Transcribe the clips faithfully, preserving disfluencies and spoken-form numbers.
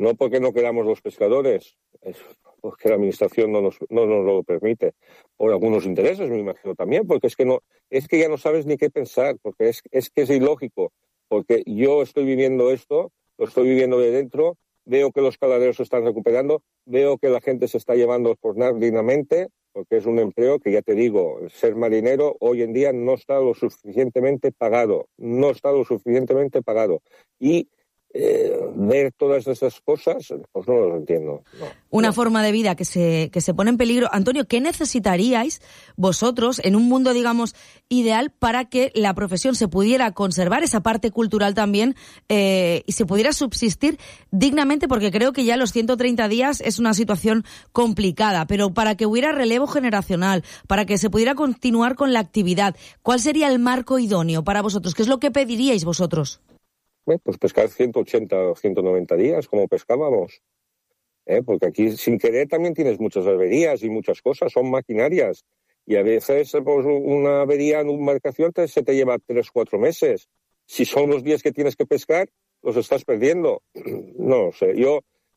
No porque no queramos los pescadores, es porque la administración no nos, no nos lo permite. Por algunos intereses, me imagino también, porque es que no, es que ya no sabes ni qué pensar, porque es, es que es ilógico. Porque yo estoy viviendo esto, lo estoy viviendo de dentro, veo que los caladeros se están recuperando, veo que la gente se está llevando por dignamente, porque es un empleo que, ya te digo, ser marinero hoy en día no está lo suficientemente pagado, no está lo suficientemente pagado. Y Eh, ver todas esas cosas, pues no lo entiendo. No, Una no. forma de vida que se, que se pone en peligro. Antonio, ¿qué necesitaríais vosotros en un mundo, digamos, ideal para que la profesión se pudiera conservar, esa parte cultural también, eh, y se pudiera subsistir dignamente? Porque creo que ya los ciento treinta días es una situación complicada, pero para que hubiera relevo generacional, para que se pudiera continuar con la actividad, ¿cuál sería el marco idóneo para vosotros? ¿Qué es lo que pediríais vosotros? Bueno, pues pescar ciento ochenta o ciento noventa días, como pescábamos. ¿Eh? Porque aquí, sin querer, también tienes muchas averías y muchas cosas, son maquinarias. Y a veces, pues, una avería en una embarcación te, se te lleva tres, cuatro meses. Si son los días que tienes que pescar, los estás perdiendo. No sé, yo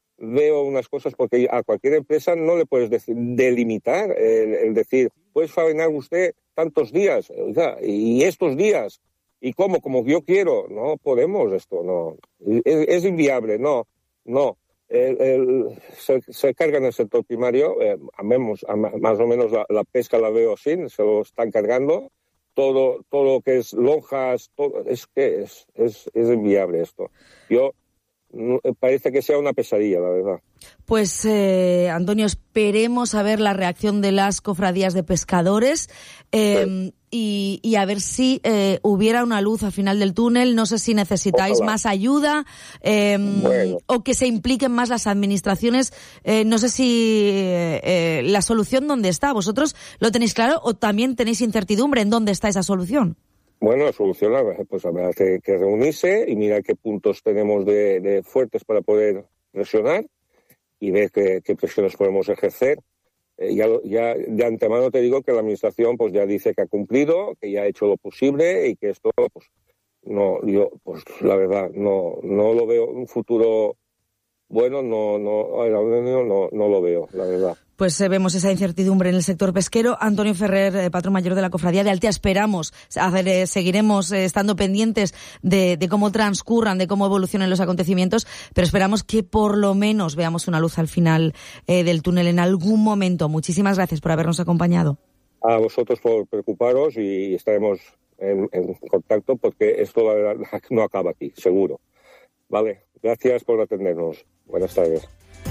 veo unas cosas porque a cualquier empresa no le puedes decir, delimitar el, el decir, puedes faenar usted tantos días, oiga, y estos días. ¿Y cómo? Como yo quiero. No podemos esto, no. Es, es inviable, no, no. El, el, se, se carga en el sector primario, eh, amemos, am, más o menos la, la pesca la veo así, se lo están cargando. Todo, todo lo que es lonjas, todo, es que es, es, es inviable esto. Yo, no, parece que sea una pesadilla, la verdad. Pues, eh, Antonio, esperemos a ver la reacción de las cofradías de pescadores. Eh, sí. Y, y a ver si eh, hubiera una luz al final del túnel. No sé si necesitáis Ojalá. más ayuda eh, bueno. o que se impliquen más las administraciones. Eh, no sé si eh, la solución dónde está. ¿Vosotros lo tenéis claro o también tenéis incertidumbre en dónde está esa solución? Bueno, la solución, pues habrá que, que reunirse y mirar qué puntos tenemos de, de fuertes para poder presionar y ver qué, qué presiones podemos ejercer. Eh, ya, ya de antemano te digo que la administración pues ya dice que ha cumplido, que ya ha hecho lo posible y que esto pues no, yo pues la verdad no no lo veo un futuro bueno, no no no no, no lo veo, la verdad. Pues eh, vemos esa incertidumbre en el sector pesquero. Antonio Ferrer, eh, patrón mayor de la Cofradía de Altea, esperamos, hacer, eh, seguiremos eh, estando pendientes de, de cómo transcurran, de cómo evolucionen los acontecimientos, pero esperamos que por lo menos veamos una luz al final eh, del túnel en algún momento. Muchísimas gracias por habernos acompañado. A vosotros por preocuparos y estaremos en, en contacto porque esto la verdad no acaba aquí, seguro. Vale, gracias por atendernos. Buenas tardes.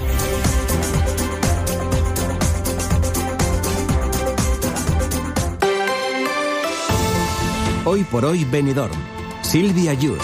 Hoy por hoy Benidorm. Silvia Yus.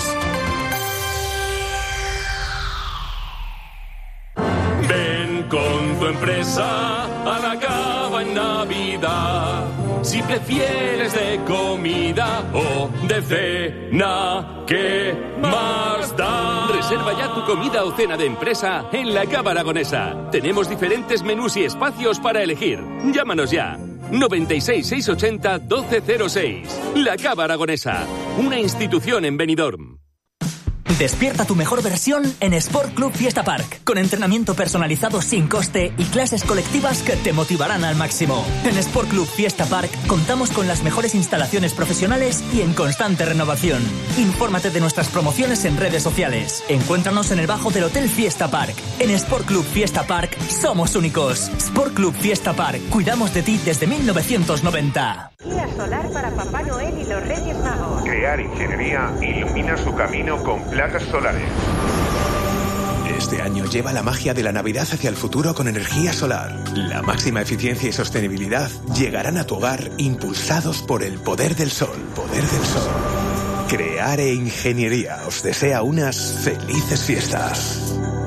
Ven con tu empresa a la cava en Navidad. Si prefieres de comida o de cena, ¿qué más da? Reserva ya tu comida o cena de empresa en la Cava Aragonesa. Tenemos diferentes menús y espacios para elegir. Llámanos ya. noventa y seis, seiscientos ochenta, doce cero seis. La Cava Aragonesa, una institución en Benidorm. Despierta tu mejor versión en Sport Club Fiesta Park, con entrenamiento personalizado sin coste y clases colectivas que te motivarán al máximo. En Sport Club Fiesta Park contamos con las mejores instalaciones profesionales y en constante renovación. Infórmate de nuestras promociones en redes sociales. Encuéntranos en el bajo del Hotel Fiesta Park. En Sport Club Fiesta Park somos únicos. Sport Club Fiesta Park, cuidamos de ti desde mil novecientos noventa. Guía solar para Papá Noel y los Reyes Magos. Crear Ingeniería ilumina su camino con placas solares. Este año lleva la magia de la Navidad hacia el futuro con energía solar. La máxima eficiencia y sostenibilidad llegarán a tu hogar impulsados por el poder del sol. Poder del sol. Creare Ingeniería os desea unas felices fiestas.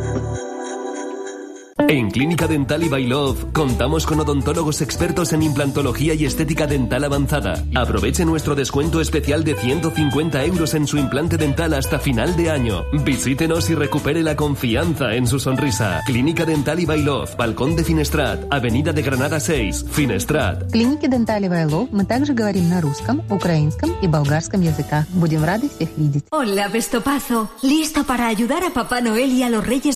En Clínica Dental y by Love contamos con odontólogos expertos en implantología y estética dental avanzada. Aproveche nuestro descuento especial de ciento cincuenta euros en su implante dental hasta final de año. Visítenos y recupere la confianza en su sonrisa. Clínica Dental y by Love, Balcón de Finestrat, Avenida de Granada seis, Finestrat. В клинике Dental y by Love мы также говорим на русском, украинском и болгарском языках. Будем рады всех видеть. Hola, Vestopazo. ¿Listo para ayudar a Papá Noel y a los Reyes